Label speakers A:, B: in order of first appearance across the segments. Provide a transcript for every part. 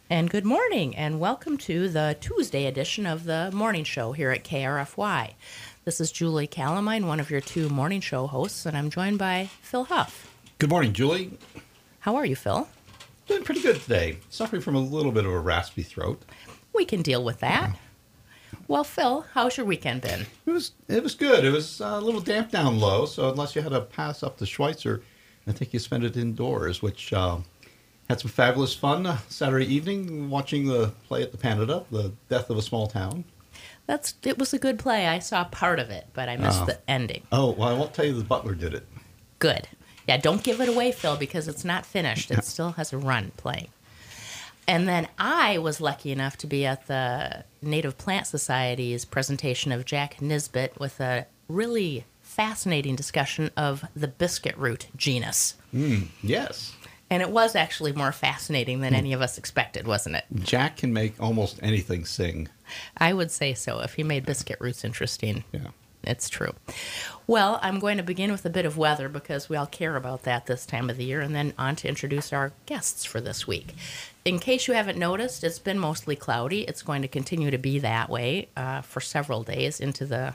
A: And good morning, and welcome to the Tuesday edition of the morning show here at KRFY. This is Julie Calamine, one of your two morning show hosts, and I'm joined by Phil Huff.
B: Good morning, Julie.
A: How are you, Phil?
B: Doing pretty good today. Suffering from a little bit of a raspy throat.
A: We can deal with that. Well, Phil, how's your weekend been?
B: It was good. It was a little damp down low, so unless you had to pass up to Schweitzer, I think you spent it indoors, which had some fabulous fun Saturday evening watching the play at the Canada, The Death of a Small Town.
A: It was a good play. I saw part of it, but I missed the ending.
B: Oh, well, I won't tell you the Butler did it.
A: Good. Yeah, don't give it away, Phil, because it's not finished. It still has a run playing. And then I was lucky enough to be at the Native Plant Society's presentation of Jack Nisbet with a really fascinating discussion of the biscuit root genus.
B: Yes.
A: And it was actually more fascinating than any of us expected, wasn't it?
B: Jack can make almost anything sing.
A: I would say so. If he made biscuit roots interesting,
B: Yeah.
A: it's true. Well, I'm going to begin with a bit of weather because we all care about that this time of the year, and then on to introduce our guests for this week. In case you haven't noticed, it's been mostly cloudy. It's going to continue to be that way for several days into the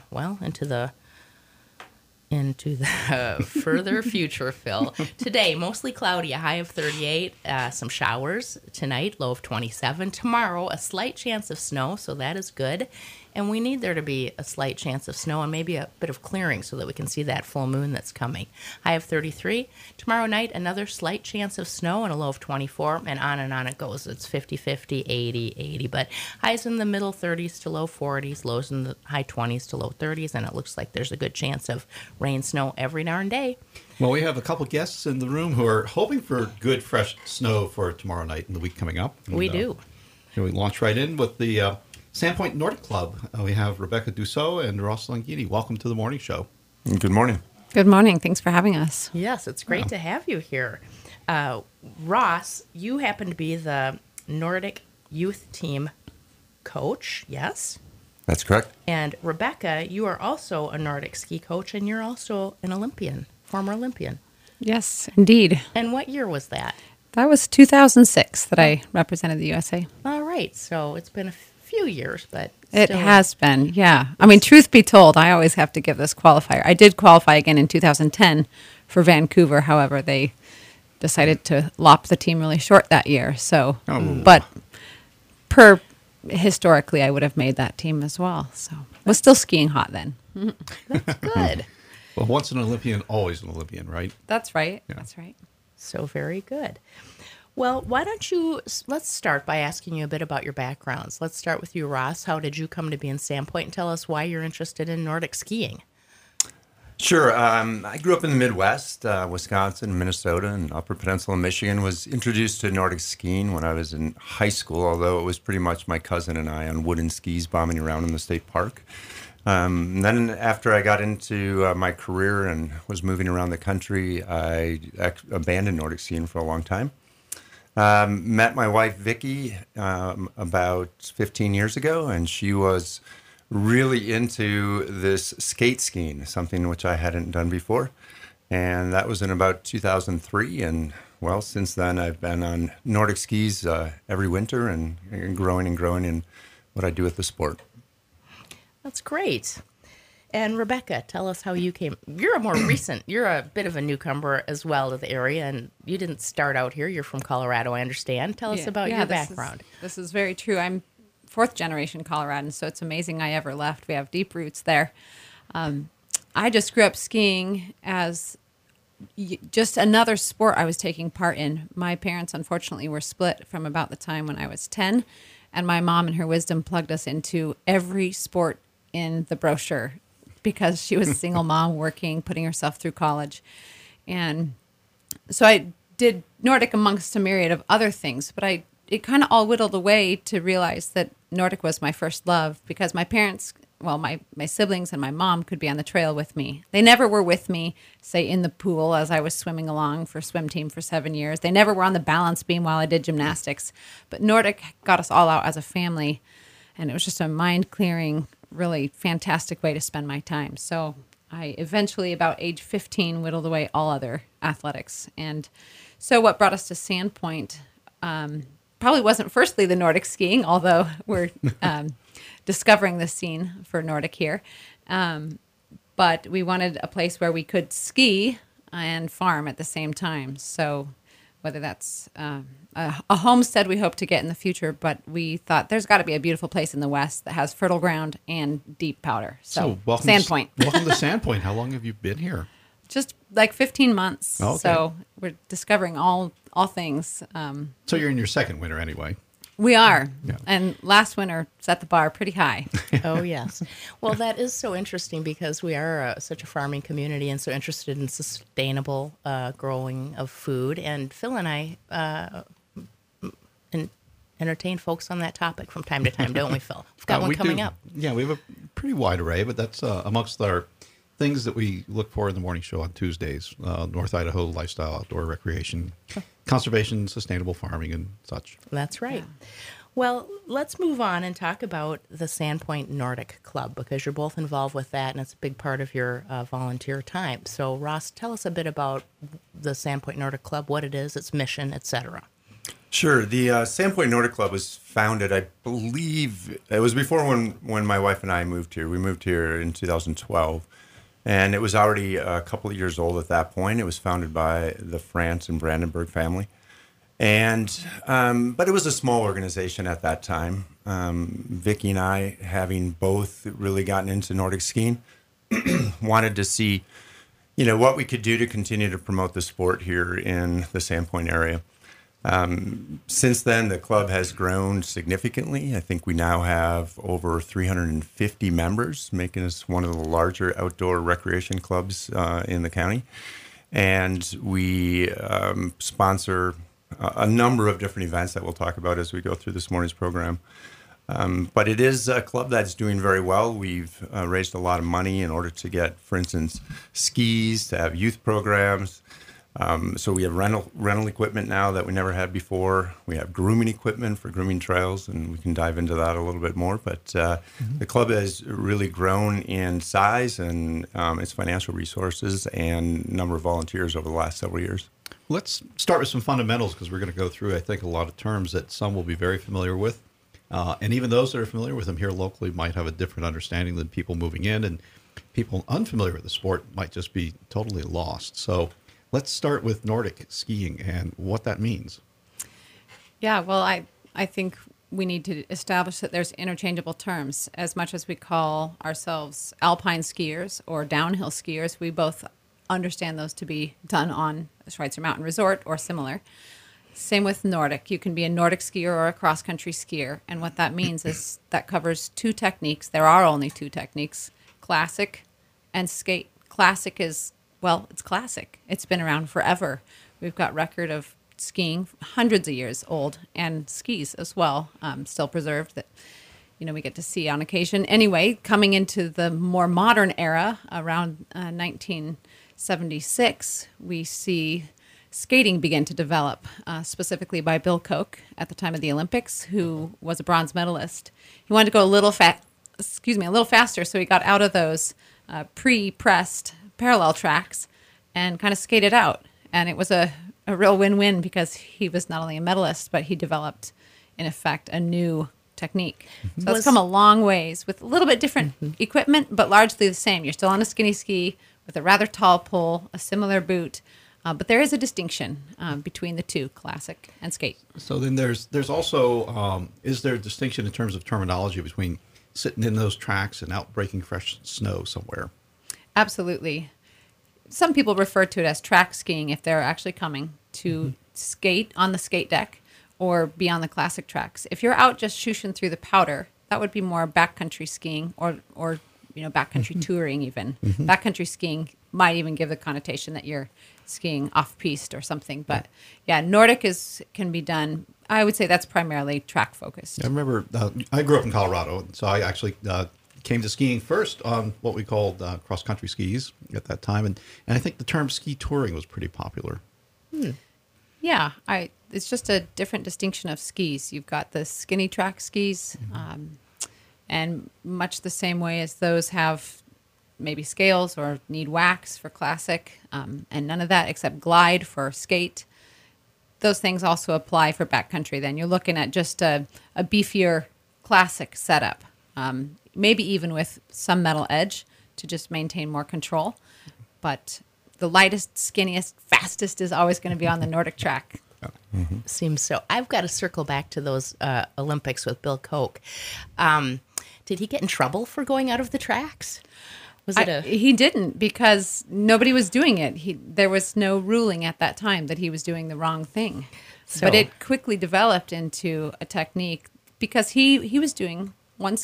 A: further future, Phil. Today, mostly cloudy, a high of 38, some showers. Tonight, low of 27. Tomorrow, a slight chance of snow, so that is good. And we need there to be a slight chance of snow and maybe a bit of clearing so that we can see that full moon that's coming. High of 33. Tomorrow night, another slight chance of snow and a low of 24, and on it goes. It's 50-50, 80-80, but highs in the middle 30s to low 40s, lows in the high 20s to low 30s, and it looks like there's a good chance of rain, snow every now and day.
B: Well, we have a couple guests in the room who are hoping for good, fresh snow for tomorrow night and the week coming up. And,
A: We do.
B: Here we launch right in with the Sandpoint Nordic Club. We have Rebecca Dussault and Ross Langini. Welcome to the morning show.
C: Good morning.
D: Good morning. Thanks for having us.
A: Yes, it's great to have you here. Ross, you happen to be the Nordic youth team coach, yes?
C: That's correct.
A: And Rebecca, you are also a Nordic ski coach, and you're also an Olympian, former Olympian.
D: Yes, indeed.
A: And what year was that?
D: That was 2006 that I represented the USA.
A: All right, so it's been a few years, but
D: It
A: still.
D: has been, yeah. I mean, truth be told, I always have to give this qualifier. I did qualify again in 2010 for Vancouver. However, they decided to lop the team really short that year. So, but historically, I would have made that team as well. So, was still skiing hot then.
A: That's good.
B: Well, once an Olympian, always an Olympian, right?
D: That's right.
B: Yeah.
D: That's right.
A: So very good. Well, let's start by asking you a bit about your backgrounds. Let's start with you, Ross. How did you come to be in Sandpoint, and tell us why you're interested in Nordic skiing?
C: Sure. I grew up in the Midwest, Wisconsin, Minnesota, and Upper Peninsula, Michigan. Was introduced to Nordic skiing when I was in high school, although it was pretty much my cousin and I on wooden skis bombing around in the state park. Then after I got into my career and was moving around the country, I abandoned Nordic skiing for a long time. Met my wife, Vicki, about 15 years ago, and she was really into this skate skiing, something which I hadn't done before. And that was in about 2003. And, well, since then, I've been on Nordic skis every winter and growing in what I do with the sport.
A: That's great. And Rebecca, tell us how you came. You're a bit of a newcomer as well to the area, and you didn't start out here. You're from Colorado, I understand. Tell us about your background.
D: This is very true. I'm fourth generation Coloradan, so it's amazing I ever left. We have deep roots there. I just grew up skiing as just another sport I was taking part in. My parents, unfortunately, were split from about the time when I was 10, and my mom, in her wisdom, plugged us into every sport in the brochure because she was a single mom working, putting herself through college. And so I did Nordic amongst a myriad of other things, but it kind of all whittled away to realize that Nordic was my first love because my parents, well, my siblings and my mom could be on the trail with me. They never were with me, say, in the pool as I was swimming along for swim team for 7 years. They never were on the balance beam while I did gymnastics. But Nordic got us all out as a family, and it was just a mind-clearing, really fantastic way to spend my time. So I eventually, about age 15, whittled away all other athletics. And so what brought us to Sandpoint, probably wasn't firstly the Nordic skiing, although we're discovering the scene for Nordic here. But we wanted a place where we could ski and farm at the same time. So whether that's a homestead we hope to get in the future, but we thought there's got to be a beautiful place in the West that has fertile ground and deep powder. So
B: welcome
D: Sandpoint.
B: Welcome to Sandpoint. How long have you been here?
D: Just like 15 months.
B: Okay.
D: So we're discovering all things.
B: So you're in your second winter anyway.
D: We are.
B: Yeah.
D: And last winter set the bar pretty high.
A: Oh, yes. Well, that is so interesting because we are such a farming community and so interested in sustainable growing of food. And Phil and I entertain folks on that topic from time to time, don't we, Phil? We've got one coming up.
B: Yeah, we have a pretty wide array, but that's amongst our things that we look for in the morning show on Tuesdays. North Idaho lifestyle, outdoor recreation, conservation, sustainable farming, and such.
A: That's right.
D: Yeah.
A: Well, let's move on and talk about the Sandpoint Nordic Club because you're both involved with that and it's a big part of your volunteer time. So, Ross, tell us a bit about the Sandpoint Nordic Club, what it is, its mission, etc.
C: Sure. The Sandpoint Nordic Club was founded, I believe, it was before when my wife and I moved here. We moved here in 2012. And it was already a couple of years old at that point. It was founded by the France and Brandenburg family. And but it was a small organization at that time. Vicki and I, having both really gotten into Nordic skiing, wanted to see, what we could do to continue to promote the sport here in the Sandpoint area. Since then, the club has grown significantly. I think we now have over 350 members, making us one of the larger outdoor recreation clubs in the county. And we sponsor a number of different events that we'll talk about as we go through this morning's program. But it is a club that's doing very well. We've raised a lot of money in order to get, for instance, skis, to have youth programs. So we have rental equipment now that we never had before. We have grooming equipment for grooming trails, and we can dive into that a little bit more. But the club has really grown in size and its financial resources and number of volunteers over the last several years.
B: Let's start with some fundamentals because we're going to go through, I think, a lot of terms that some will be very familiar with. And even those that are familiar with them here locally might have a different understanding than people moving in, and people unfamiliar with the sport might just be totally lost. So let's start with Nordic skiing and what that means.
D: Yeah, well, I think we need to establish that there's interchangeable terms. As much as we call ourselves alpine skiers or downhill skiers, we both understand those to be done on a Schweitzer Mountain Resort or similar. Same with Nordic. You can be a Nordic skier or a cross-country skier. And what that means is that covers two techniques. There are only two techniques, classic and skate. Classic is, well, it's classic. It's been around forever. We've got record of skiing hundreds of years old and skis as well, still preserved that, we get to see on occasion. Anyway, coming into the more modern era around 1976, we see skating begin to develop, specifically by Bill Koch at the time of the Olympics, who was a bronze medalist. He wanted to go a little faster, so he got out of those pre-pressed parallel tracks and kind of skated out. And it was a real win-win because he was not only a medalist, but he developed, in effect, a new technique. So it's come a long ways with a little bit different equipment, but largely the same. You're still on a skinny ski with a rather tall pole, a similar boot. But there is a distinction between the two, classic and skate.
B: So then there's also, is there a distinction in terms of terminology between sitting in those tracks and out breaking fresh snow somewhere?
D: Absolutely. Some people refer to it as track skiing if they're actually coming to skate on the skate deck or be on the classic tracks. If you're out just shooshing through the powder, that would be more backcountry skiing or backcountry touring even. Backcountry skiing might even give the connotation that you're skiing off-piste or something. But yeah, Nordic can be done. I would say that's primarily track focused.
B: I remember I grew up in Colorado, so I actually came to skiing first on what we called cross-country skis at that time. And I think the term ski touring was pretty popular.
D: Yeah, it's just a different distinction of skis. You've got the skinny track skis, and much the same way as those have maybe scales or need wax for classic, and none of that except glide for skate. those things also apply for backcountry. Then you're looking at just a beefier classic setup, maybe even with some metal edge to just maintain more control. But the lightest, skinniest, fastest is always going to be on the Nordic track.
A: Seems so. I've got to circle back to those Olympics with Bill Koch. Did he get in trouble for going out of the tracks? Was it
D: He didn't, because nobody was doing it. There was no ruling at that time that he was doing the wrong thing. But it quickly developed into a technique, because he was doing one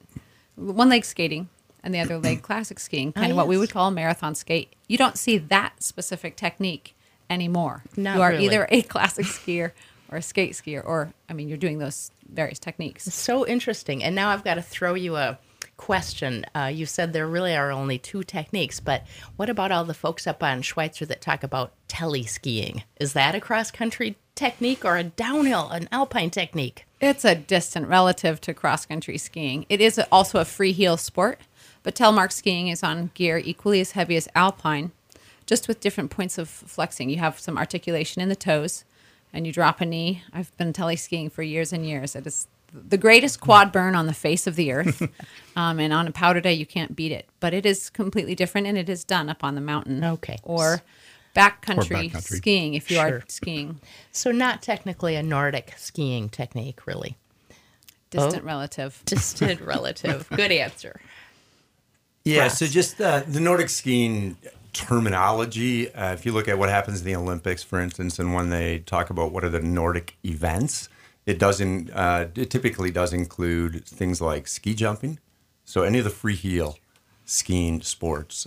D: leg skating and the other leg classic skiing, kind of what we would call a marathon skate. You don't see that specific technique anymore.
A: Not
D: you are
A: really.
D: either a classic skier or a skate skier, or, I mean, you're doing those various techniques.
A: So interesting. And now I've got to throw you a question. You said there really are only two techniques, but what about all the folks up on Schweitzer that talk about tele-skiing? Is that a cross-country technique or a downhill, an alpine technique?
D: It's a distant relative to cross-country skiing. It is also a free heel sport, but telemark skiing is on gear equally as heavy as alpine, just with different points of flexing. You have some articulation in the toes, and you drop a knee. I've been tele-skiing for years and years. It is the greatest quad burn on the face of the earth. And on a powder day, you can't beat it. But it is completely different, and it is done up on the mountain.
A: Okay.
D: Or backcountry
B: backcountry.
D: skiing, if you
A: Sure.
D: are skiing.
A: So not technically a Nordic skiing technique, really.
D: Distant relative.
A: Distant relative. Good answer.
C: Yeah,
A: Ross.
C: so just the Nordic skiing terminology, if you look at what happens in the Olympics, for instance, and when they talk about what are the Nordic events, it typically does include things like ski jumping, so any of the free heel skiing sports.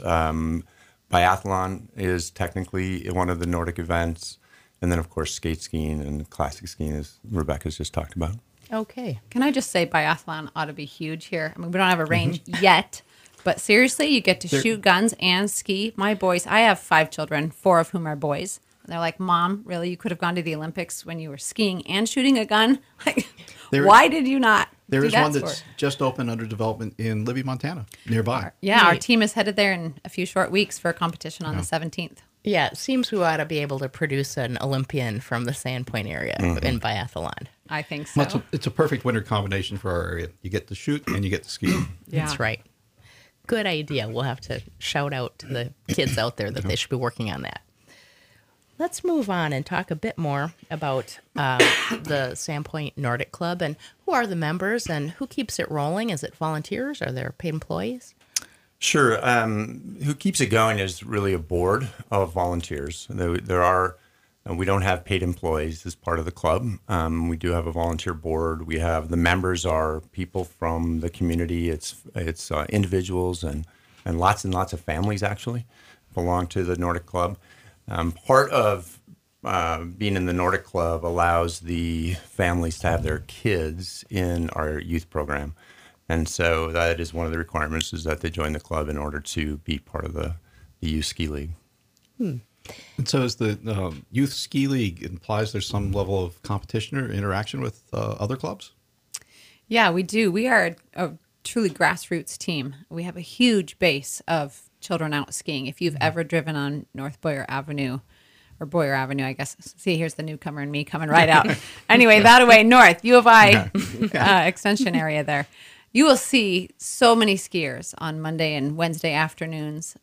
C: Biathlon is technically one of the Nordic events, and then, of course, skate skiing and classic skiing, as Rebecca's just talked about.
A: Okay.
D: Can I just say biathlon ought to be huge here? I mean, we don't have a range yet, but seriously, you get to shoot guns and ski. My boys, I have 5 children, 4 of whom are boys. And they're like, Mom, really? You could have gone to the Olympics when you were skiing and shooting a gun? Like, why did you not
B: There
D: do
B: is
D: that
B: one that's
D: sport?
B: just opened under development in Libby, Montana, nearby.
D: Yeah, our
A: Right.
D: team is headed there in a few short weeks for a competition on the 17th.
A: Yeah, it seems we ought to be able to produce an Olympian from the Sandpoint area in biathlon.
D: I think so.
B: Well, it's a perfect winter combination for our area. You get to shoot and you get to ski.
D: Yeah.
A: That's right. Good idea. We'll have to shout out to the kids out there that they should be working on that. Let's move on and talk a bit more about the Sandpoint Nordic Club and who are the members and who keeps it rolling. Is it volunteers? Are there paid employees?
C: Sure. Who keeps it going is really a board of volunteers. There are, we don't have paid employees as part of the club. We do have a volunteer board. We have the members are people from the community. It's individuals and lots of families actually belong to the Nordic Club. Part of being in the Nordic Club allows the families to have their kids in our youth program. And so that is one of the requirements, is that they join the club in order to be part of the youth ski league.
B: And so is the youth ski league implies there's some level of competition or interaction with other clubs?
D: Yeah, we do. We are a truly grassroots team. We have a huge base of children out skiing. If you've ever driven on North Boyer Avenue, or Boyer Avenue, I guess. See, here's the newcomer and me coming right out. Anyway, that way, north, U of I extension area there. You will see so many skiers on Monday and Wednesday afternoons.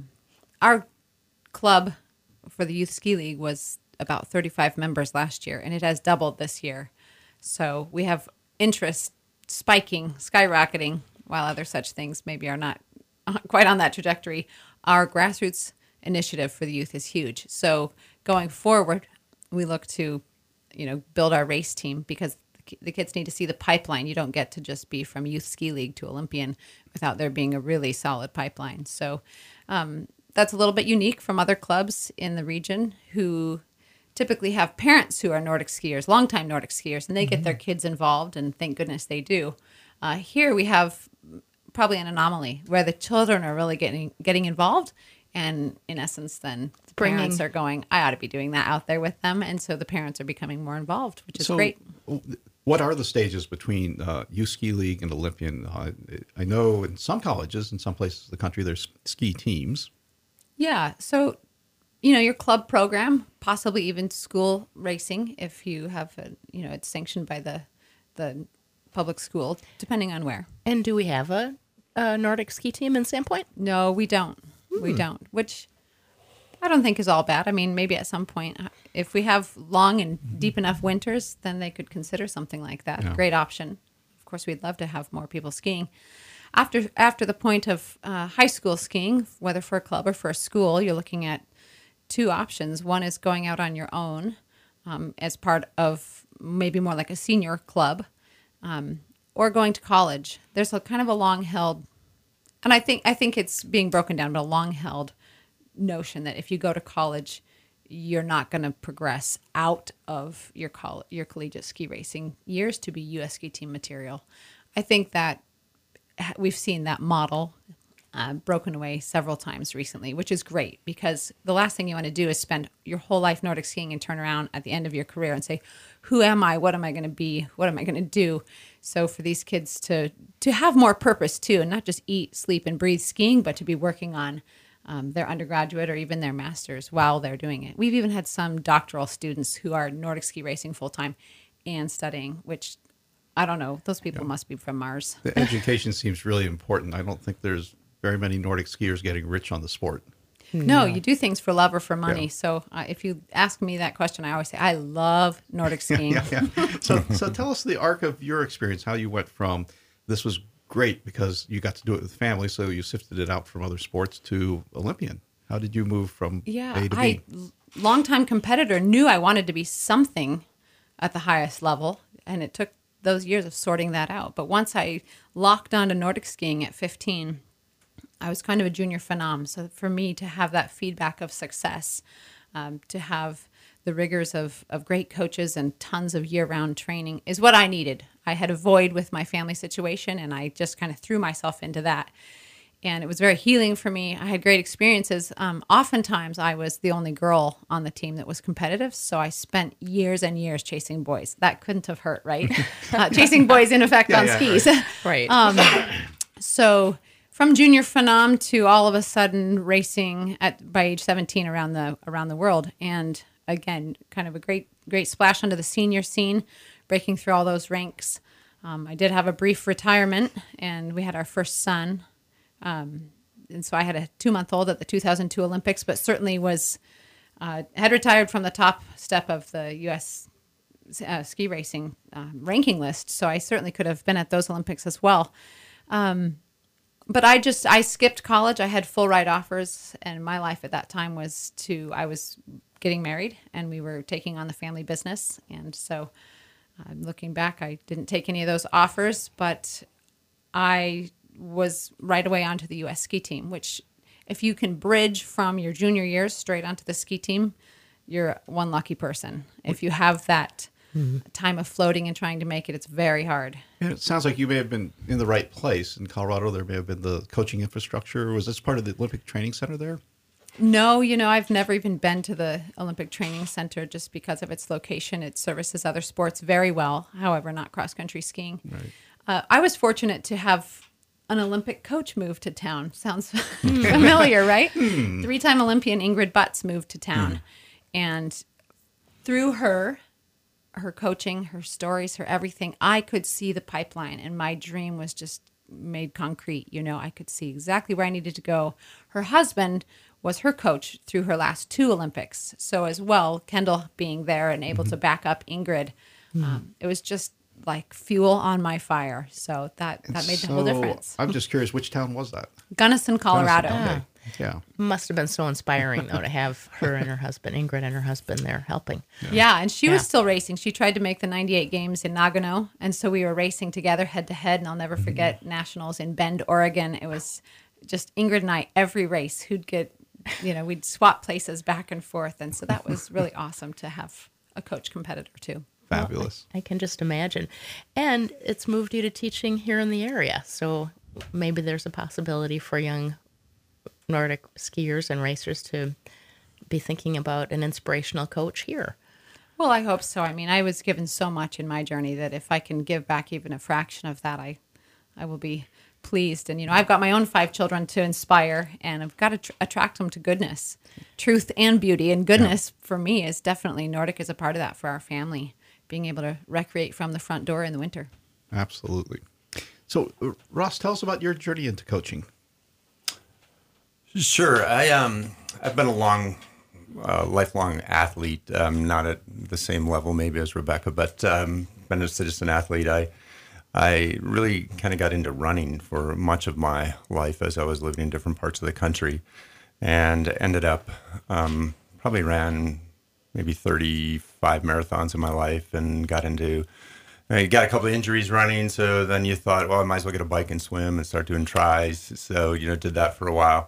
D: Our club for the Youth Ski League was about 35 members last year, and it has doubled this year. So we have interest spiking, skyrocketing, while other such things maybe are not quite on that trajectory. Our grassroots initiative for the youth is huge. So going forward, we look to, build our race team, because the kids need to see the pipeline. You don't get to just be from Youth Ski League to Olympian without there being a really solid pipeline. So that's a little bit unique from other clubs in the region who typically have parents who are Nordic skiers, longtime Nordic skiers, and they get their kids involved, and thank goodness they do. Here we have probably an anomaly where the children are really getting involved, and in essence then the parents are going, I ought to be doing that out there with them, and so the parents are becoming more involved, which is great.
B: What are the stages between Youth Ski League and Olympian? I know in some colleges, in some places of the country, there's ski teams.
D: Yeah, so your club program, possibly even school racing if you have, it's sanctioned by the public school, depending on where.
A: And do we have a Nordic ski team in Sandpoint?
D: No, we don't. We don't, which I don't think is all bad. I mean, maybe at some point, if we have long and deep enough winters, then they could consider something like that.
B: Yeah.
D: Great option. Of course, we'd love to have more people skiing. After the point of high school skiing, whether for a club or for a school, you're looking at two options. One is going out on your own as part of maybe more like a senior club, or going to college. There's a kind of a long-held, and I think it's being broken down, but a long-held notion that if you go to college, you're not going to progress out of your collegiate ski racing years to be U.S. ski team material. I think that we've seen that model broken away several times recently, which is great because the last thing you want to do is spend your whole life Nordic skiing and turn around at the end of your career and say, who am I? What am I going to be? What am I going to do? So for these kids to have more purpose too, and not just eat, sleep, and breathe skiing, but to be working on their undergraduate or even their master's while they're doing it. We've even had some doctoral students who are Nordic ski racing full-time and studying, which I don't know. Those people must be from Mars.
B: The education seems really important. I don't think there's very many Nordic skiers getting rich on the sport.
D: No, you do things for love or for money.
B: Yeah.
D: So if you ask me that question, I always say, I love Nordic skiing.
B: Yeah. So tell us the arc of your experience, how you went from this was great because you got to do it with family, so you sifted it out from other sports to Olympian. How did you move from A to B?
D: Longtime competitor, knew I wanted to be something at the highest level, and it took those years of sorting that out. But once I locked on to Nordic skiing at 15, I was kind of a junior phenom. So for me to have that feedback of success, to have the rigors of great coaches and tons of year-round training is what I needed. I had a void with my family situation, and I just kind of threw myself into that. And it was very healing for me. I had great experiences. Oftentimes, I was the only girl on the team that was competitive, so I spent years and years chasing boys. That couldn't have hurt, right? Chasing boys, in effect, on skis.
A: Right.
D: So from junior phenom to all of a sudden racing by age 17 around the world, and again, kind of a great splash onto the senior scene, breaking through all those ranks. I did have a brief retirement, and we had our first son. And so I had a 2-month-old at the 2002 Olympics, but certainly had retired from the top step of the U.S. Ski racing ranking list. So I certainly could have been at those Olympics as well. But I skipped college. I had full ride offers, and my life at that time I was getting married, and we were taking on the family business. And so looking back, I didn't take any of those offers, but I was right away onto the U.S. ski team, which if you can bridge from your junior years straight onto the ski team, you're one lucky person. If you have that time of floating and trying to make it, it's very hard.
B: And it sounds like you may have been in the right place. In Colorado, there may have been the coaching infrastructure. Was this part of the Olympic Training Center there?
D: No, I've never even been to the Olympic Training Center just because of its location. It services other sports very well, however, not cross-country skiing.
B: Right.
D: I was fortunate to have an Olympic coach move to town. Sounds familiar, right? 3-time Olympian Ingrid Butts moved to town. And through her coaching, her stories, her everything, I could see the pipeline, and my dream was just made concrete. I could see exactly where I needed to go. Her husband was her coach through her last 2 Olympics. So as well, Kendall being there and able to back up Ingrid, it was just like fuel on my fire. So that made the whole difference.
B: I'm just curious, which town was that?
D: Gunnison, Colorado.
B: Gunnison, okay. Yeah.
A: Must have been so inspiring, though, to have her and her husband, Ingrid and her husband, there helping.
D: Yeah, and she was still racing. She tried to make the 98 games in Nagano, and so we were racing together head to head, and I'll never forget nationals in Bend, Oregon. It was just Ingrid and I every race. We'd swap places back and forth, and so that was really awesome to have a coach competitor too.
B: Fabulous.
A: Well, I can just imagine. And it's moved you to teaching here in the area. So maybe there's a possibility for young Nordic skiers and racers to be thinking about an inspirational coach here.
D: Well, I hope so. I mean, I was given so much in my journey that if I can give back even a fraction of that, I will be pleased. And, I've got my own 5 children to inspire, and I've got to attract them to goodness, truth and beauty. And goodness for me is definitely Nordic is a part of that for our family, being able to recreate from the front door in the winter.
B: Absolutely. So, Ross, tell us about your journey into coaching.
C: Sure. I've been a lifelong athlete, not at the same level maybe as Rebecca, but been a citizen athlete. I really kind of got into running for much of my life as I was living in different parts of the country, and ended up probably ran maybe 35 marathons in my life, and got a couple of injuries running. So then you thought, well, I might as well get a bike and swim and start doing tries. So, did that for a while.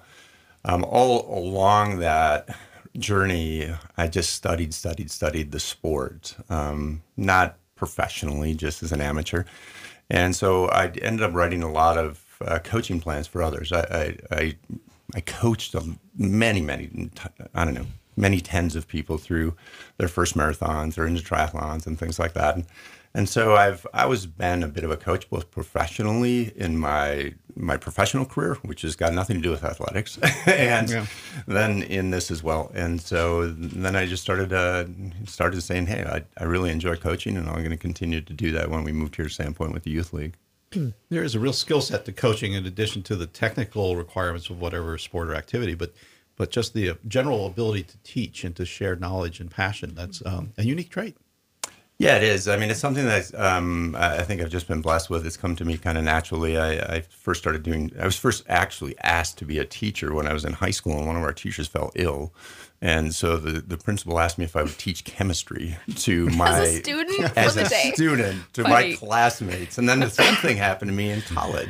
C: All along that journey, I just studied the sport, not professionally, just as an amateur. And so I ended up writing a lot of coaching plans for others. I coached many tens of people through their first marathons or into triathlons and things like that. And so I've always been a bit of a coach, both professionally in my professional career, which has got nothing to do with athletics, and then in this as well. And so then I just started saying, hey, I really enjoy coaching, and I'm going to continue to do that when we moved here to Sandpoint with the Youth League.
B: There is a real skill set to coaching in addition to the technical requirements of whatever sport or activity, but just the general ability to teach and to share knowledge and passion. That's a unique trait.
C: Yeah, it is. I mean, it's something that I think I've just been blessed with. It's come to me kind of naturally. I was first actually asked to be a teacher when I was in high school, and one of our teachers fell ill. And so the principal asked me if I would teach chemistry to my...
A: As a student?
C: To my classmates. And then the same thing happened to me in college.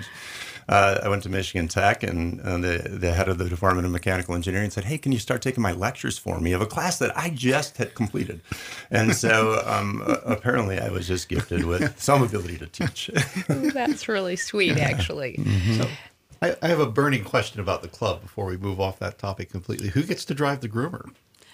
C: I went to Michigan Tech, and the head of the Department of Mechanical Engineering said, hey, can you start taking my lectures for me of a class that I just had completed? And so apparently I was just gifted with some ability to teach.
A: That's really sweet, actually.
B: Mm-hmm. So I have a burning question about the club before we move off that topic completely. Who gets to drive the groomer?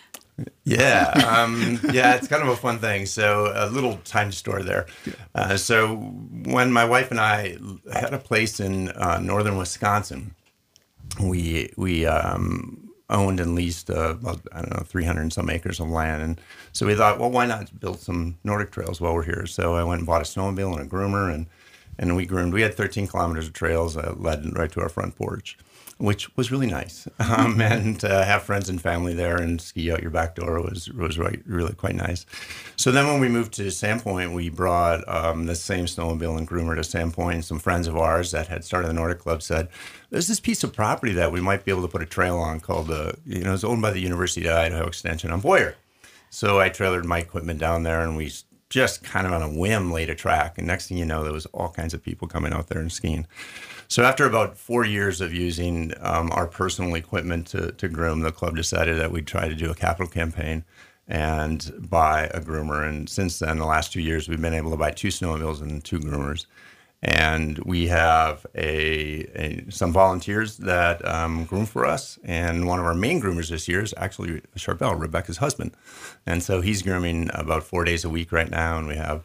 C: Yeah, it's kind of a fun thing. So a little tiny story there. So when my wife and I had a place in northern Wisconsin, we owned and leased about 300 and some acres of land, and so we thought, well, why not build some Nordic trails while we're here? So I went and bought a snowmobile and a groomer, and we groomed. We had 13 kilometers of trails that led right to our front porch, which was really nice. And have friends and family there and ski out your back door was really quite nice. So then when we moved to Sandpoint, we brought the same snowmobile and groomer to Sandpoint. Some friends of ours that had started the Nordic Club said, there's this piece of property that we might be able to put a trail on called, it's owned by the University of Idaho Extension on Boyer. So I trailered my equipment down there, and we just kind of on a whim laid a track. And next thing you know, there was all kinds of people coming out there and skiing. So after about 4 years of using our personal equipment to groom, the club decided that we'd try to do a capital campaign and buy a groomer. And since then, the last 2 years, we've been able to buy 2 snowmobiles and 2 groomers. And we have some volunteers that groom for us. And one of our main groomers this year is actually Charbel, Rebecca's husband. And so he's grooming about 4 days a week right now. And we have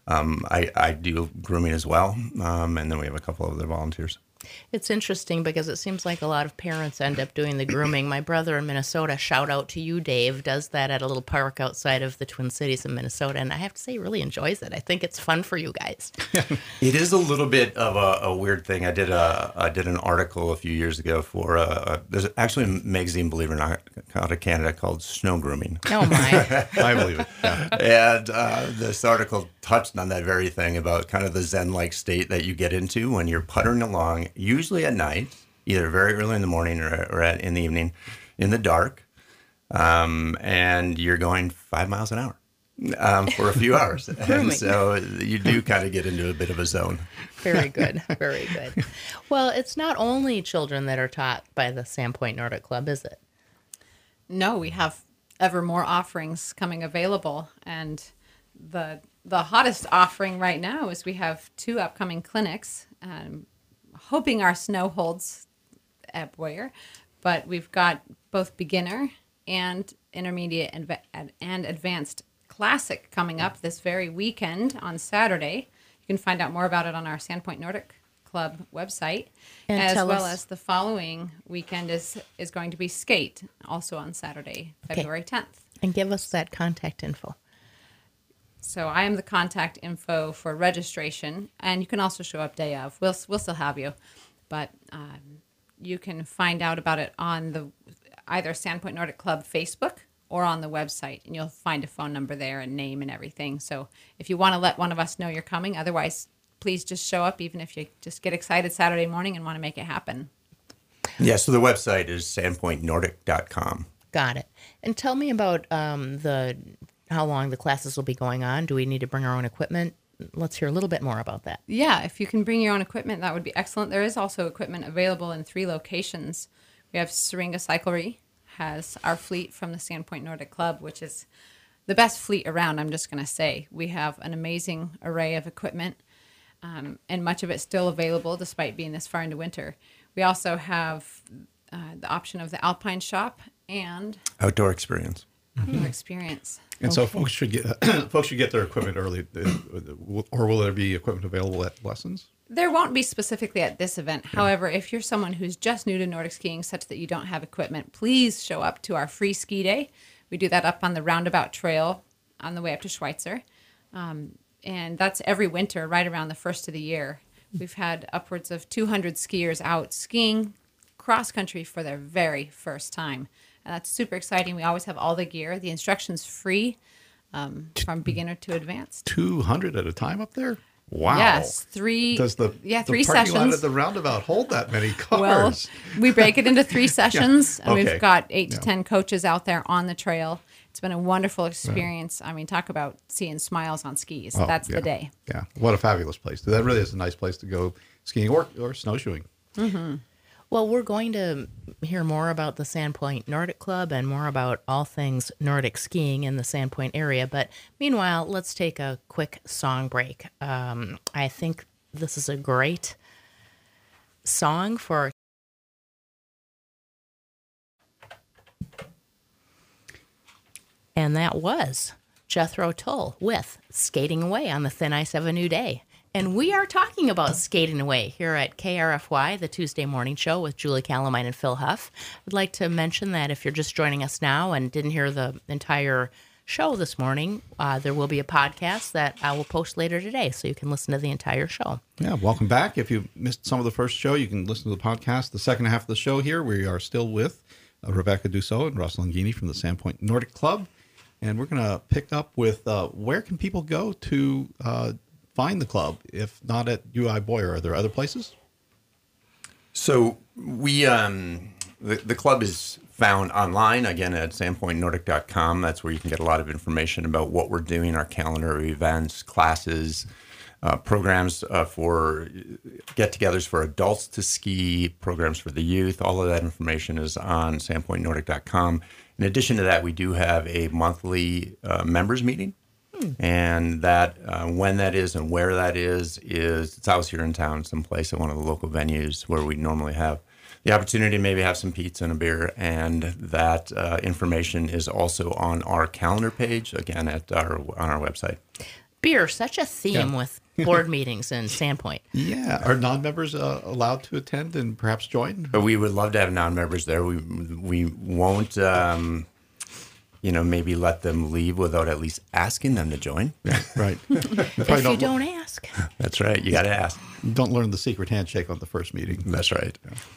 C: I do grooming as well, and then we have a couple of other volunteers.
A: It's interesting because it seems like a lot of parents end up doing the grooming. My brother in Minnesota, shout out to you, Dave, does that at a little park outside of the Twin Cities in Minnesota. And I have to say, he really enjoys it. I think it's fun for you guys.
C: It is a little bit of a weird thing. I did an article a few years ago for there's actually a magazine, believe it or not, out of Canada called Snow Grooming.
A: Oh, my.
B: I believe it. Yeah.
C: And this article touched on that very thing about kind of the zen-like state that you get into when you're puttering along, usually at night, either very early in the morning or in the evening, in the dark, and you're going 5 miles an hour for a few hours. And so you do kind of get into a bit of a zone.
A: Very good. Very good. Well, it's not only children that are taught by the Sandpoint Nordic Club, is it?
D: No, we have ever more offerings coming available, and the hottest offering right now is we have 2 upcoming clinics. Hoping our snow holds at Boyer, but we've got both beginner and intermediate and advanced classic coming up this very weekend on Saturday. You can find out more about it on our Sandpoint Nordic Club website,
A: And
D: as
A: tell
D: well
A: us-
D: as the following weekend is going to be skate, also on Saturday, February 10th.
A: And give us that contact info.
D: So I am the contact info for registration, and you can also show up day of. We'll still have you, but you can find out about it on the either Sandpoint Nordic Club Facebook or on the website, and you'll find a phone number there and name and everything. So if you want to let one of us know you're coming, otherwise, please just show up, even if you just get excited Saturday morning and want to make it happen.
C: Yeah, so the website is sandpointnordic.com.
A: Got it. And tell me about how long the classes will be going on. Do we need to bring our own equipment? Let's hear a little bit more about that.
D: Yeah, if you can bring your own equipment, that would be excellent. There is also equipment available in 3 locations. We have Syringa Cyclery, has our fleet from the Sandpoint Nordic Club, which is the best fleet around, I'm just going to say. We have an amazing array of equipment, and much of it still available despite being this far into winter. We also have the option of the Alpine Shop and
C: Outdoor experience.
D: Outdoor Experience.
B: And so folks should get their equipment early, or will there be equipment available at lessons?
D: There won't be specifically at this event. However, if you're someone who's just new to Nordic skiing such that you don't have equipment, please show up to our free ski day. We do that up on the Roundabout Trail on the way up to Schweitzer. And that's every winter, right around the first of the year. We've had upwards of 200 skiers out skiing cross-country for their very first time. And that's super exciting. We always have all the gear. The instruction's free from beginner to advanced.
B: 200 at a time up there? Wow.
D: Yes, 3
B: Does the
D: 3
B: parking
D: sessions.
B: lot at the roundabout hold that many cars?
D: Well, we break it into 3 sessions, and
B: Okay.
D: we've got 8 to
B: Yeah.
D: 10 coaches out there on the trail. It's been a wonderful experience. I mean, talk about seeing smiles on skis.
B: Oh,
D: That's
B: yeah.
D: the day.
B: Yeah. What a fabulous place. That really is a nice place to go skiing or snowshoeing.
A: Well, we're going to hear more about the Sandpoint Nordic Club and more about all things Nordic skiing in the Sandpoint area. But meanwhile, let's take a quick song break. I think this is a great song for... And that was Jethro Tull with Skating Away on the Thin Ice of a New Day. And we are talking about skating away here at KRFY, the Tuesday morning show with Julie Calamine and Phil Huff. I'd like to mention that if you're just joining us now and didn't hear the entire show this morning, there will be a podcast that I will post later today, so you can listen to the entire show.
B: Yeah, welcome back. If you missed some of the first show, you can listen to the podcast. The second half of the show here, we are still with Rebecca Dussault and Russ Langini from the Sandpoint Nordic Club. And we're going to pick up with where can people go to find the club, if not at UI Boyer? Are there other places?
C: So we the club is found online, again, at sandpointnordic.com. That's where you can get a lot of information about what we're doing, our calendar of events, classes, programs for get-togethers for adults to ski, programs for the youth. All of that information is on sandpointnordic.com. In addition to that, we do have a monthly members meeting. And that when that is and where that is it's out here in town, someplace at one of the local venues where we normally have the opportunity to maybe have some pizza and a beer. And that information is also on our calendar page, again, on our website.
A: Beer, such a theme with board meetings in Sandpoint.
B: Yeah. Are non-members allowed to attend and perhaps join?
C: But we would love to have non-members there. We won't... maybe let them leave without at least asking them to join.
B: Yeah, right.
A: If you don't ask.
C: That's right. You got to ask.
B: Don't learn the secret handshake on the first meeting.
C: That's right.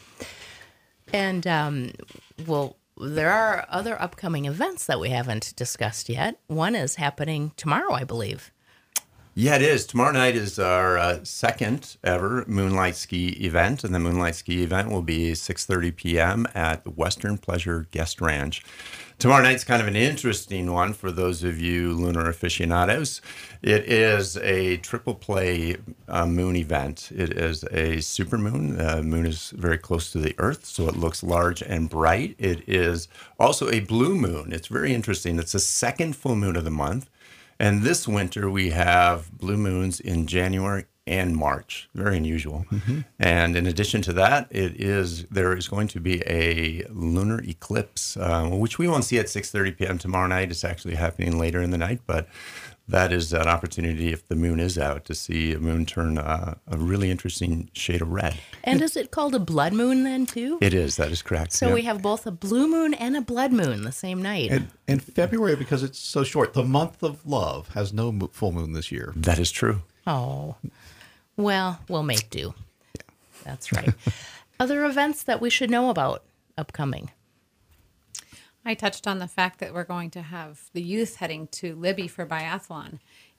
A: And, well, there are other upcoming events that we haven't discussed yet. One is happening tomorrow, I believe.
C: Yeah, it is. Tomorrow night is our second ever Moonlight Ski event, and the Moonlight Ski event will be 6:30 p.m. at the Western Pleasure Guest Ranch. Tomorrow night's kind of an interesting one for those of you lunar aficionados. It is a triple play moon event. It is a supermoon. The moon is very close to the Earth, so it looks large and bright. It is also a blue moon. It's very interesting. It's the second full moon of the month. And this winter, we have blue moons in January and March. Very unusual. Mm-hmm. And in addition to that, there is going to be a lunar eclipse, which we won't see at 6:30 p.m. tomorrow night. It's actually happening later in the night. But That is an opportunity, if the moon is out, to see a moon turn a really interesting shade of red.
A: And is it called a blood moon then, too?
C: It is. That is correct.
A: So we have both a blue moon and a blood moon the same night.
B: And February, because it's so short, the month of love has no full moon this year.
C: That is true.
A: Oh, well, we'll make do. That's right. Other events that we should know about upcoming?
D: I touched on the fact that we're going to have the youth heading to Libby for biathlon.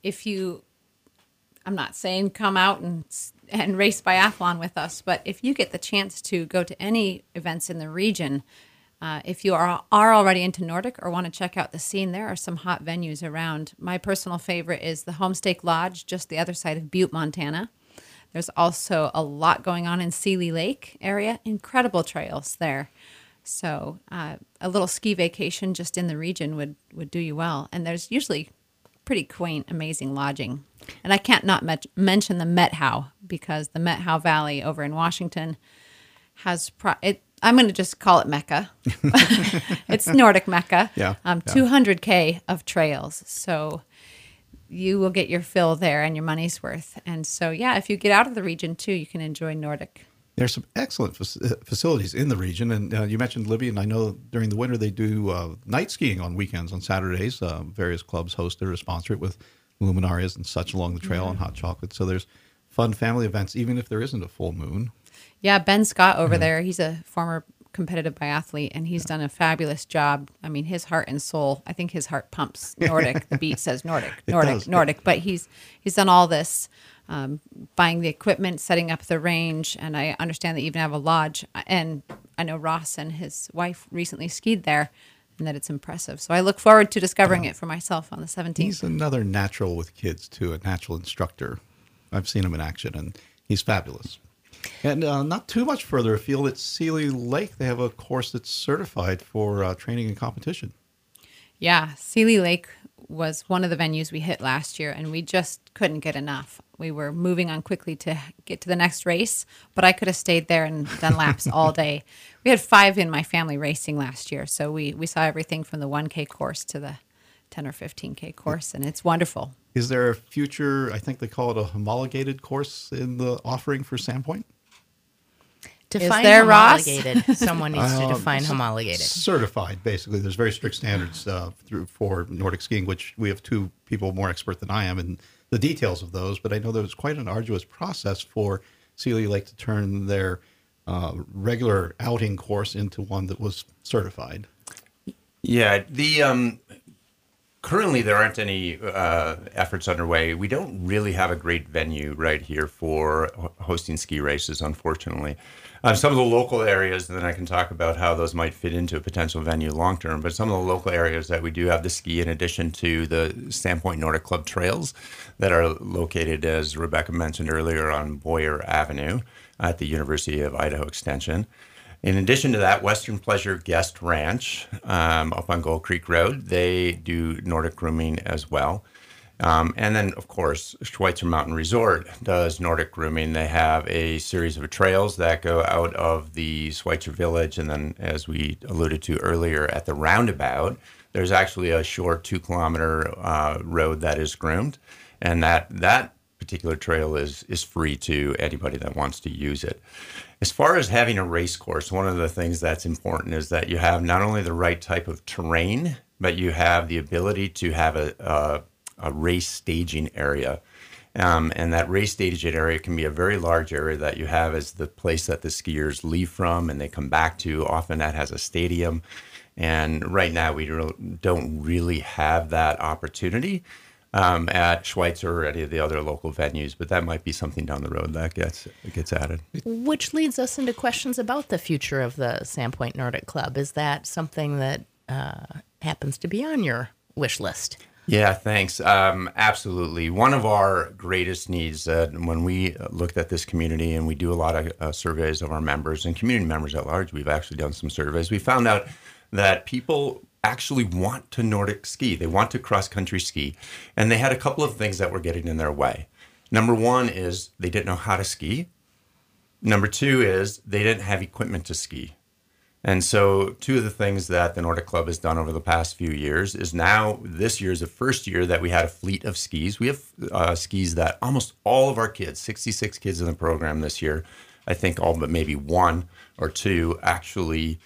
D: I'm not saying come out and race biathlon with us, but if you get the chance to go to any events in the region, if you are already into Nordic or want to check out the scene, there are some hot venues around. My personal favorite is the Homestake Lodge, just the other side of Butte, Montana. There's also a lot going on in Seeley Lake area. Incredible trails there. So a little ski vacation just in the region would do you well. And there's usually pretty quaint, amazing lodging. And I can't not mention the Methow, because the Methow Valley over in Washington has I'm going to just call it Mecca. It's Nordic Mecca.
B: Yeah.
D: 200K of trails. So you will get your fill there and your money's worth. And so, yeah, if you get out of the region too, you can enjoy Nordic.
B: There's some excellent facilities in the region, and you mentioned Libby, and I know during the winter they do night skiing on weekends on Saturdays. Various clubs host it or sponsor it with luminarias and such along the trail and hot chocolate. So there's fun family events, even if there isn't a full moon.
D: Yeah, Ben Scott over there, he's a former competitive biathlete, and he's done a fabulous job. I mean, his heart and soul, I think his heart pumps Nordic. The beat says Nordic. But he's done all this. Buying the equipment, setting up the range, and I understand they even have a lodge. And I know Ross and his wife recently skied there, and that it's impressive. So I look forward to discovering it for myself on the 17th.
B: He's another natural with kids, too, a natural instructor. I've seen him in action, and he's fabulous. And not too much further afield, at Seeley Lake, they have a course that's certified for training and competition.
D: Yeah, Seeley Lake was one of the venues we hit last year, and we just couldn't get enough. We were moving on quickly to get to the next race, but I could have stayed there and done laps all day. We had 5 in my family racing last year, so we saw everything from the 1K course to the 10 or 15K course, and it's wonderful.
B: Is there a future, I think they call it a homologated course in the offering for Sandpoint?
A: Define
D: there, Ross?
A: homologated. Someone needs to define homologated.
B: Certified, basically. There's very strict standards for Nordic skiing, which we have 2 people more expert than I am in the details of those. But I know there was quite an arduous process for Seeley Lake to turn their regular outing course into one that was certified.
C: Yeah, currently there aren't any efforts underway. We don't really have a great venue right here for hosting ski races, unfortunately. Some of the local areas, and then I can talk about how those might fit into a potential venue long term, but some of the local areas that we do have the ski, in addition to the Sandpoint Nordic Club trails that are located, as Rebecca mentioned earlier, on Boyer Avenue at the University of Idaho Extension. In addition to that, Western Pleasure Guest Ranch up on Gold Creek Road, they do Nordic grooming as well. And then, of course, Schweitzer Mountain Resort does Nordic grooming. They have a series of trails that go out of the Schweitzer Village, and then, as we alluded to earlier, at the roundabout, there's actually a short 2-kilometer road that is groomed, and that particular trail is free to anybody that wants to use it. As far as having a race course, one of the things that's important is that you have not only the right type of terrain, but you have the ability to have a race staging area. And that race staging area can be a very large area that you have as the place that the skiers leave from and they come back to. Often that has a stadium. And right now we don't really have that opportunity at Schweitzer or any of the other local venues, but that might be something down the road that gets added.
A: Which leads us into questions about the future of the Sandpoint Nordic Club. Is that something that happens to be on your wish list?
C: Yeah, thanks. Absolutely. One of our greatest needs when we looked at this community, and we do a lot of surveys of our members and community members at large, we've actually done some surveys. We found out that people actually want to Nordic ski. They want to cross-country ski. And they had a couple of things that were getting in their way. Number one is they didn't know how to ski. Number two is they didn't have equipment to ski. And so two of the things that the Nordic Club has done over the past few years is now this year is the first year that we had a fleet of skis. We have skis that almost all of our kids, 66 kids in the program this year, I think all but maybe one or two actually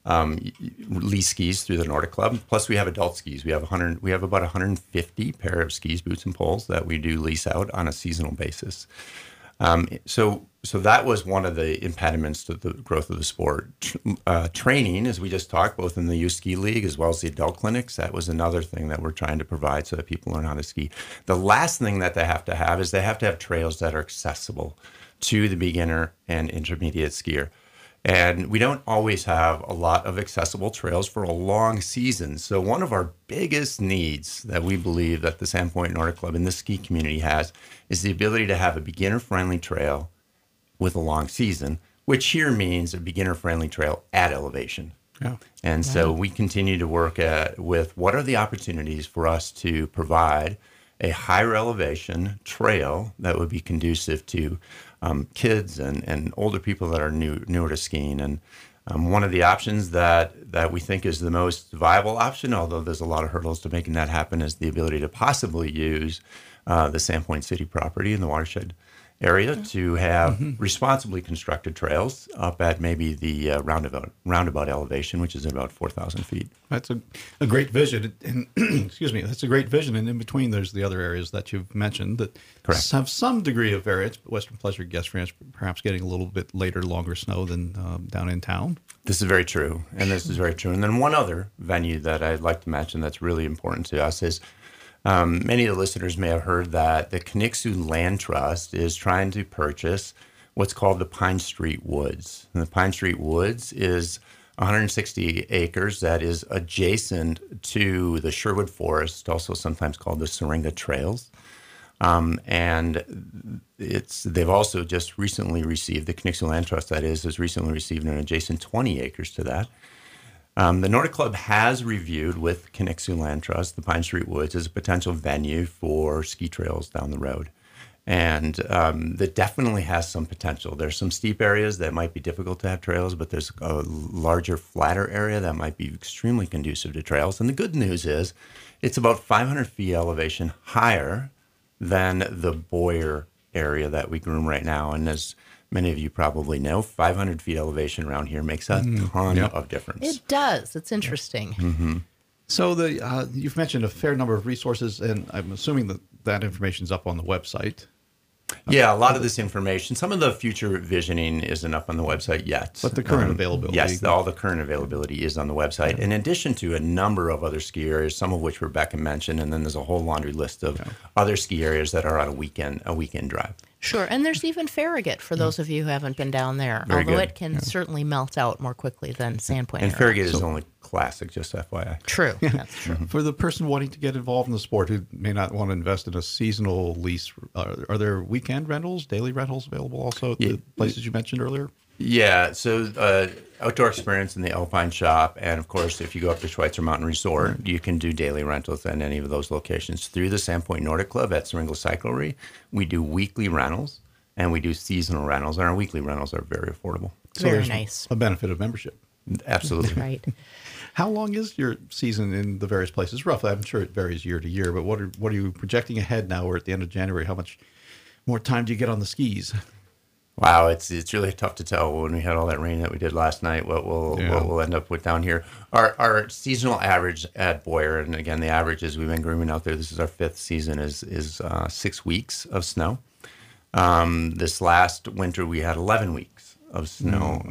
C: lease skis through the Nordic Club. Plus, we have adult skis. We have about 150 pair of skis, boots, and poles that we do lease out on a seasonal basis. So that was one of the impediments to the growth of the sport. Training, as we just talked, both in the Youth Ski League as well as the adult clinics, that was another thing that we're trying to provide so that people learn how to ski. The last thing that they have to have is they have to have trails that are accessible to the beginner and intermediate skier. And we don't always have a lot of accessible trails for a long season. So one of our biggest needs that we believe that the Sandpoint Nordic Club in the ski community has is the ability to have a beginner-friendly trail with a long season, which here means a beginner-friendly trail at elevation.
B: Yeah.
C: And so we continue to work with what are the opportunities for us to provide a higher elevation trail that would be conducive to kids and older people that are newer to skiing. And one of the options that we think is the most viable option, although there's a lot of hurdles to making that happen, is the ability to possibly use the Sandpoint City property in the watershed area to have responsibly constructed trails up at maybe the roundabout elevation, which is about 4,000 feet.
B: That's a great vision. And excuse me, that's a great vision. And in between, there's the other areas that you've mentioned that
C: Correct.
B: have some degree of variance. But Western Pleasure Guest Ranch perhaps getting a little bit later, longer snow than down in town.
C: This is very true. And this is very true. And then one other venue that I'd like to mention that's really important to us is many of the listeners may have heard that the Kniksu Land Trust is trying to purchase what's called the Pine Street Woods. And the Pine Street Woods is 160 acres that is adjacent to the Sherwood Forest, also sometimes called the Syringa Trails. And they've also just recently received, the Kniksu Land Trust, that is, has recently received an adjacent 20 acres to that. The Nordic Club has reviewed with Kniksu Land Trust the Pine Street Woods as a potential venue for ski trails down the road. And that definitely has some potential. There's some steep areas that might be difficult to have trails, but there's a larger, flatter area that might be extremely conducive to trails. And the good news is it's about 500 feet elevation higher than the Boyer area that we groom right now. And as many of you probably know, 500 feet elevation around here makes a ton of difference.
A: It does. It's interesting.
C: Mm-hmm.
B: So you've mentioned a fair number of resources, and I'm assuming that information's up on the website.
C: Yeah, a lot of this information, some of the future visioning isn't up on the website yet.
B: But the current availability.
C: Yes, all the current availability is on the website. In addition to a number of other ski areas, some of which Rebecca mentioned, and then there's a whole laundry list of other ski areas that are on a weekend drive.
A: Sure, and there's even Farragut for those of you who haven't been down there,
C: Very
A: although
C: good.
A: it can certainly melt out more quickly than Sandpoint.
C: And
A: area.
C: Farragut is only classic, just FYI.
A: True, that's true.
B: For the person wanting to get involved in the sport who may not want to invest in a seasonal lease, are there weekend rentals, daily rentals available also at the places you mentioned earlier?
C: Yeah, so outdoor experience in the Alpine Shop, and of course, if you go up to Schweitzer Mountain Resort, you can do daily rentals at any of those locations. Through the Sandpoint Nordic Club at Syringa Cyclery, we do weekly rentals, and we do seasonal rentals, and our weekly rentals are very affordable.
B: So
A: Very
B: there's
A: nice.
B: a benefit of membership.
C: Absolutely.
A: Right.
B: How long is your season in the various places? Roughly, I'm sure it varies year to year, but what are you projecting ahead now? We're at the end of January. How much more time do you get on the skis?
C: Wow, it's really tough to tell when we had all that rain that we did last night. What we'll end up with down here. Our seasonal average at Boyer, and again the average is we've been grooming out there. This is our 5th season. Is 6 weeks of snow. This last winter we had 11 weeks of snow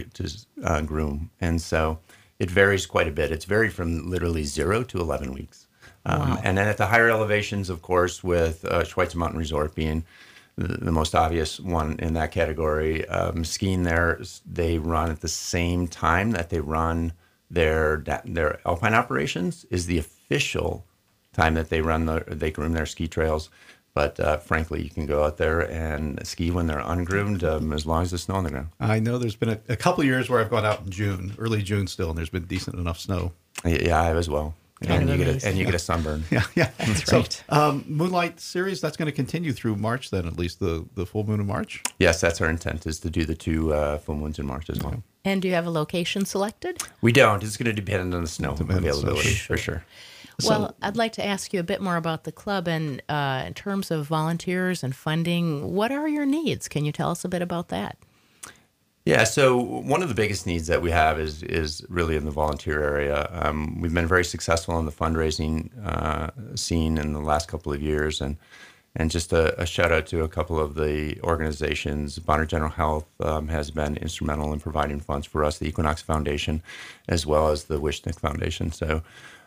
C: to groom, and so it varies quite a bit. It's varied from literally 0 to 11 weeks.
A: Wow.
C: And then at the higher elevations, of course, with Schweitzer Mountain Resort being the most obvious one in that category, skiing there, they run at the same time that they run their alpine operations is the official time that they they groom their ski trails. But frankly, you can go out there and ski when they're ungroomed as long as there's snow on the ground.
B: I know there's been a couple of years where I've gone out in June, early June still, and there's been decent enough snow.
C: Yeah, I have as well.
A: Kind of
C: you
A: amazing.
C: get a sunburn.
B: Yeah.
A: That's right.
B: Moonlight series, that's going to continue through March then, at least the full moon of March?
C: Yes, that's our intent, is to do the 2 full moons in March as well.
A: And do you have a location selected?
C: We don't. It's going to depend on the snow
B: Depends on the snow.
C: availability for sure.
A: Well, I'd like to ask you a bit more about the club and in terms of volunteers and funding. What are your needs? Can you tell us a bit about that?
C: Yeah, so one of the biggest needs that we have is really in the volunteer area. We've been very successful in the fundraising scene in the last couple of years, and just a shout out to a couple of the organizations. Bonner General Health has been instrumental in providing funds for us, the Equinox Foundation, as well as the Wishnick Foundation. So.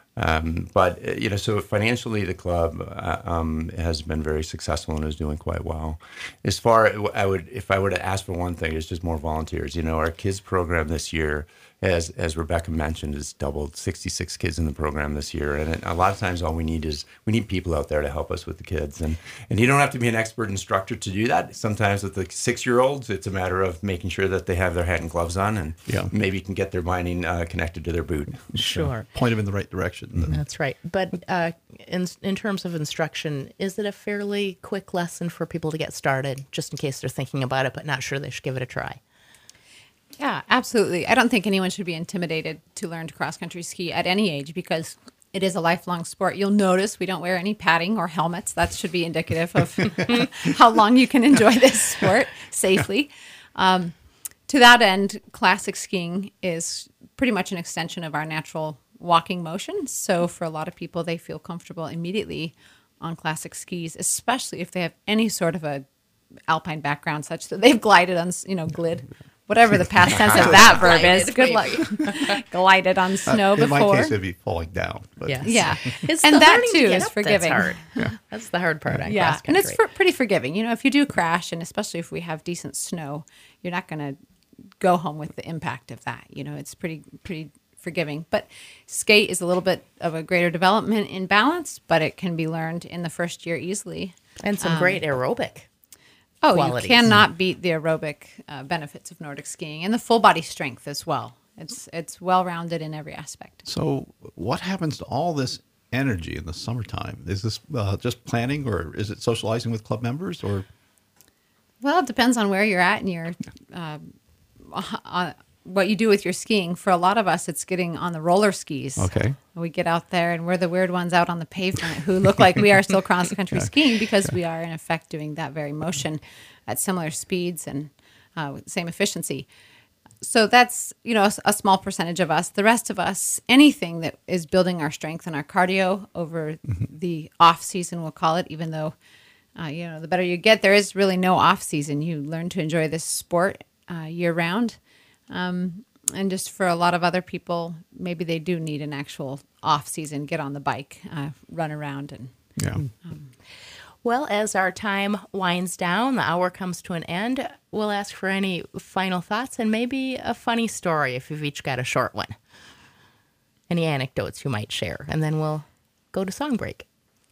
C: So financially, the club has been very successful and is doing quite well. As far if I were to ask for one thing, it's just more volunteers. Our kids program this year, as Rebecca mentioned, has doubled. 66 kids in the program this year, and a lot of times all we need people out there to help us with the kids, and you don't have to be an expert instructor to do that. Sometimes with the 6-year-olds, it's a matter of making sure that they have their hat and gloves on, and maybe can get their binding connected to their boot.
A: Sure.
B: Point them in the right direction.
A: That's right. But in terms of instruction, is it a fairly quick lesson for people to get started, just in case they're thinking about it but not sure they should give it a try?
D: Yeah, absolutely. I don't think anyone should be intimidated to learn to cross-country ski at any age because it is a lifelong sport. You'll notice we don't wear any padding or helmets. That should be indicative of how long you can enjoy this sport safely. To that end, classic skiing is pretty much an extension of our natural walking motion. So for a lot of people, they feel comfortable immediately on classic skis, especially if they have any sort of a alpine background such that they've glided on, glid. Whatever the past tense of that verb is. Good luck. Glided on snow before.
B: In my case, it'd be falling down. But.
A: Yes.
D: Yeah.
A: It's
D: And
A: the
D: that,
A: learning to
D: too,
A: get
D: is
A: up
D: forgiving.
A: That's hard. That's the hard part on
D: Yeah.
A: cross
D: And
A: country.
D: it's pretty forgiving. If you do crash, and especially if we have decent snow, you're not going to go home with the impact of that. It's pretty forgiving. But skate is a little bit of a greater development in balance, but it can be learned in the first year easily.
A: And some great aerobic.
D: Oh,
A: qualities.
D: you cannot beat the aerobic benefits of Nordic skiing and the full body strength as well. It's well rounded in every aspect.
B: So what happens to all this energy in the summertime? Is this just planning, or is it socializing with club members, or?
D: Well, it depends on where you're at and your what you do with your skiing. For a lot of us, it's getting on the roller skis.
B: Okay.
D: We get out there and we're the weird ones out on the pavement who look like we are still cross-country skiing because we are, in effect, doing that very motion at similar speeds and with the same efficiency. So that's, a small percentage of us. The rest of us, anything that is building our strength and our cardio over the off-season, we'll call it, even though, the better you get, there is really no off-season. You learn to enjoy this sport year-round. And just for a lot of other people, maybe they do need an actual off-season, get on the bike, run around. And
B: Yeah.
A: Well, as our time winds down, the hour comes to an end, we'll ask for any final thoughts and maybe a funny story if you've each got a short one. Any anecdotes you might share, and then we'll go to song break.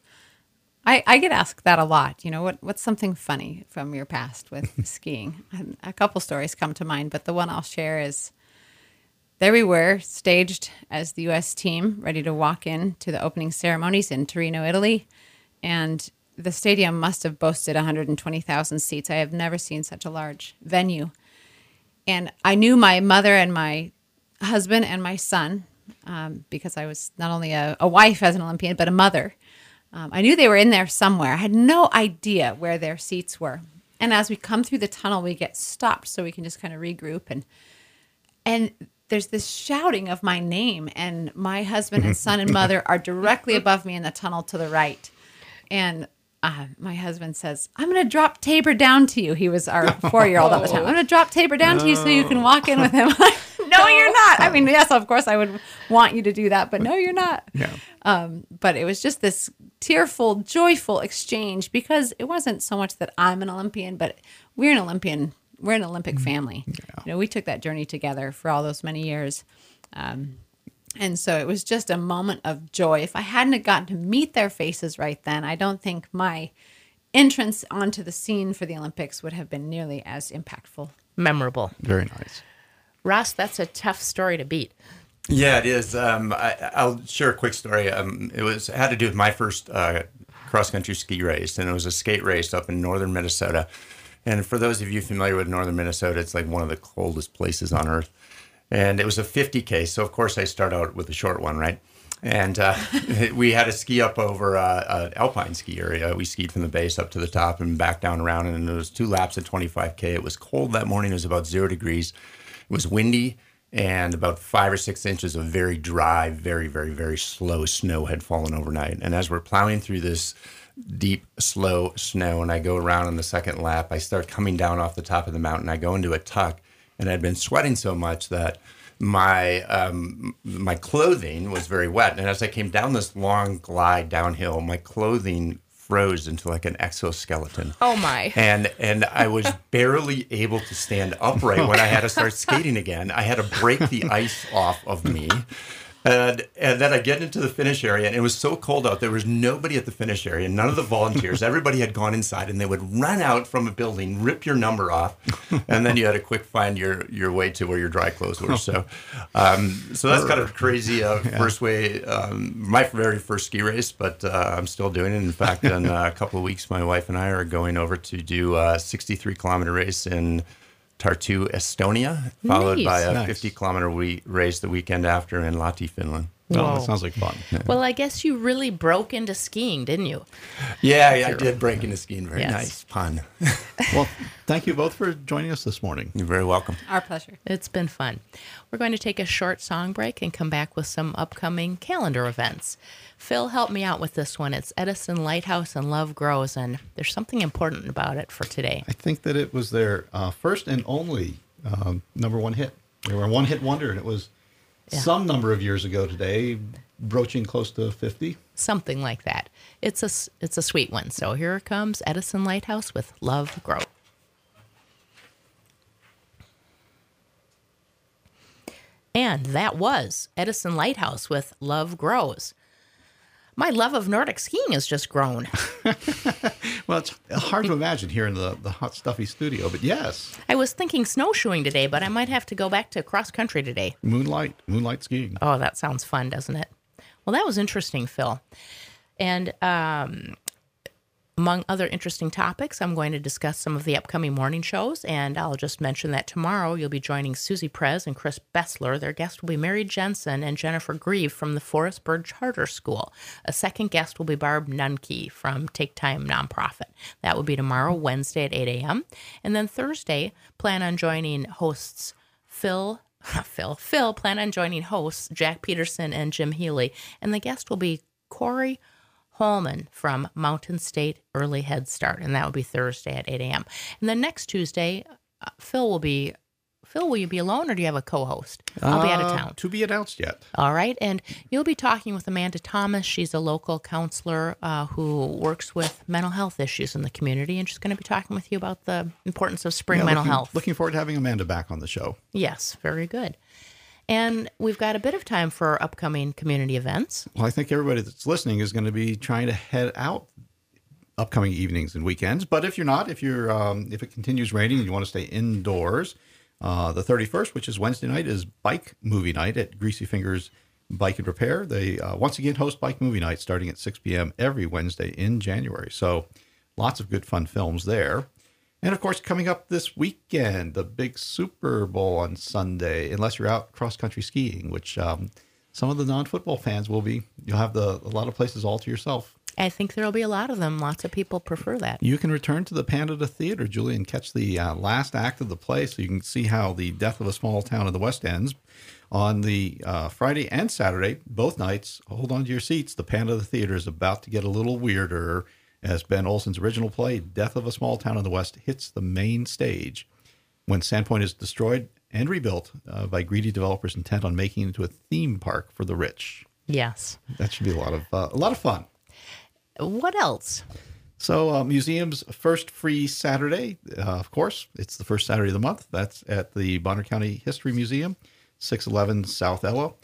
D: I get asked that a lot. What's something funny from your past with skiing? A couple stories come to mind, but the one I'll share is there we were, staged as the U.S. team, ready to walk in to the opening ceremonies in Torino, Italy, and the stadium must have boasted 120,000 seats. I have never seen such a large venue. And I knew my mother and my husband and my son, because I was not only a wife as an Olympian, but a mother. I knew they were in there somewhere. I had no idea where their seats were. And as we come through the tunnel, we get stopped so we can just kind of regroup. And there's this shouting of my name, and my husband and son and mother are directly above me in the tunnel to the right. And my husband says, "I'm going to drop Tabor down to you." He was our 4-year-old at the time. "I'm going to drop Tabor down to you so you can walk in with him." No, you're not. I mean, yes, of course I would want you to do that, but no, you're not.
B: Yeah.
D: But it was just this tearful, joyful exchange because it wasn't so much that I'm an Olympian, but we're an Olympian. We're an Olympic family. Yeah. We took that journey together for all those many years. And so it was just a moment of joy. If I hadn't have gotten to meet their faces right then, I don't think my entrance onto the scene for the Olympics would have been nearly as impactful.
A: Memorable.
B: Very nice.
A: Ross, that's a tough story to beat.
C: Yeah, it is. I'll share a quick story. It had to do with my first cross-country ski race, and it was a skate race up in northern Minnesota. And for those of you familiar with northern Minnesota, it's like one of the coldest places on earth. And it was a 50K, so of course I start out with a short one, right? And we had to ski up over an alpine ski area. We skied from the base up to the top and back down around, and it was 2 laps at 25K. It was cold that morning. It was about 0 degrees. It was windy, and about 5 or 6 inches of very dry, very, very, very slow snow had fallen overnight. And as we're plowing through this deep, slow snow, and I go around on the second lap, I start coming down off the top of the mountain. I go into a tuck, and I'd been sweating so much that my clothing was very wet. And as I came down this long glide downhill, my clothing froze into like an exoskeleton.
A: Oh my.
C: And I was barely able to stand upright when I had to start skating again. I had to break the ice off of me. And then I get into the finish area, and it was so cold out. There was nobody at the finish area, none of the volunteers. Everybody had gone inside, and they would run out from a building, rip your number off, and then you had to quick find your way to where your dry clothes were. So that's kind of crazy first way, my very first ski race, but I'm still doing it. In fact, in a couple of weeks, my wife and I are going over to do a 63-kilometer race in Tartu, Estonia, followed by a 50-kilometer race the weekend after in Lahti, Finland.
B: Oh, that sounds like fun.
A: Well, I guess you really broke into skiing, didn't you?
C: Yeah, I did break into skiing. Very nice pun.
B: Well, thank you both for joining us this morning.
C: You're very welcome.
D: Our pleasure.
A: It's been fun. We're going to take a short song break and come back with some upcoming calendar events. Phil helped me out with this one. It's Edison Lighthouse and Love Grows, and there's something important about it for today.
B: I think that it was their first and only number one hit. They were a one-hit wonder, and it was some number of years ago today, broaching close to 50.
A: Something like that. It's a sweet one. So here comes Edison Lighthouse with Love Grows. And that was Edison Lighthouse with Love Grows. My love of Nordic skiing has just grown.
B: Well, it's hard to imagine here in the hot, stuffy studio, but yes.
A: I was thinking snowshoeing today, but I might have to go back to cross country today.
B: Moonlight skiing.
A: Oh, that sounds fun, doesn't it? Well, that was interesting, Phil. And among other interesting topics, I'm going to discuss some of the upcoming morning shows, and I'll just mention that tomorrow you'll be joining Susie Prez and Chris Bessler. Their guest will be Mary Jensen and Jennifer Grieve from the Forest Bird Charter School. A second guest will be Barb Nunke from Take Time Nonprofit. That will be tomorrow, Wednesday at 8 a.m. And then Thursday, plan on joining hosts Phil plan on joining hosts Jack Peterson and Jim Healy, and the guest will be Corey Holman from Mountain State Early Head Start, and that will be Thursday at 8 a.m. And then next Tuesday, Phil, will you be alone, or do you have a co-host? I'll be out of town.
B: To be announced yet.
A: All right, and you'll be talking with Amanda Thomas. She's a local counselor who works with mental health issues in the community, and she's going to be talking with you about the importance of spring mental health.
B: Looking forward to having Amanda back on the show.
A: Yes, very good. And we've got a bit of time for upcoming community events.
B: Well, I think everybody that's listening is going to be trying to head out upcoming evenings and weekends. But if you're not, if it continues raining and you want to stay indoors, the 31st, which is Wednesday night, is Bike Movie Night at Greasy Fingers Bike and Repair. They once again host Bike Movie Night starting at 6 p.m. every Wednesday in January. So lots of good fun films there. And, of course, coming up this weekend, the big Super Bowl on Sunday, unless you're out cross-country skiing, which some of the non-football fans will be. You'll have a lot of places all to yourself.
A: I think there will be a lot of them. Lots of people prefer that.
B: You can return to the Panda Theater, Julie, and catch the last act of the play so you can see how the death of a small town in the West ends. On the Friday and Saturday, both nights, hold on to your seats. The Panda Theater is about to get a little weirder as Ben Olsen's original play, Death of a Small Town in the West, hits the main stage when Sandpoint is destroyed and rebuilt by greedy developers intent on making it into a theme park for the rich.
A: Yes.
B: That should be a lot of fun.
A: What else?
B: So museums first free Saturday, of course, it's the first Saturday of the month. That's at the Bonner County History Museum, 611 South Ella.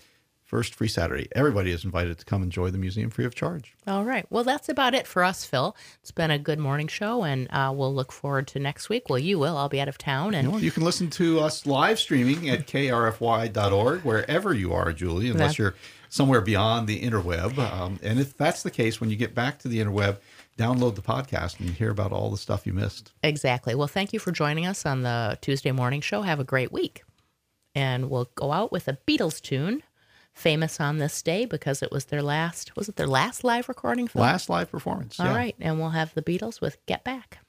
B: First free Saturday. Everybody is invited to come enjoy the museum free of charge.
A: All right. Well, that's about it for us, Phil. It's been a good morning show, and we'll look forward to next week. Well, you will. I'll be out of town. And
B: You can listen to us live streaming at krfy.org, wherever you are, Julie, unless you're somewhere beyond the interweb. And if that's the case, when you get back to the interweb, download the podcast and hear about all the stuff you missed.
A: Exactly. Well, thank you for joining us on the Tuesday morning show. Have a great week. And we'll go out with a Beatles tune, famous on this day because it was their last live recording? Phil?
B: Last live performance.
A: All right. And we'll have the Beatles with Get Back.